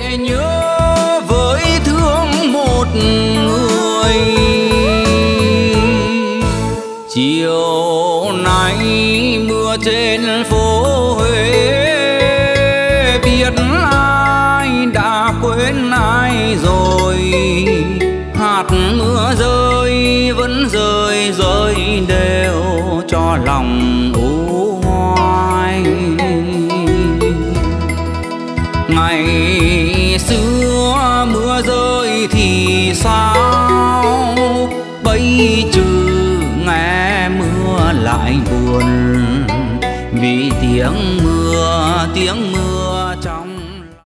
nhớ với thương một người. Chiều nay mưa trên phố Huế, biết ai đã quên ai rồi. Hạt mưa rơi vẫn rơi rơi đều cho lòng u hoài. Ngày xưa mưa rơi thì sao, bây trừ nghe mưa lại buồn. Vì tiếng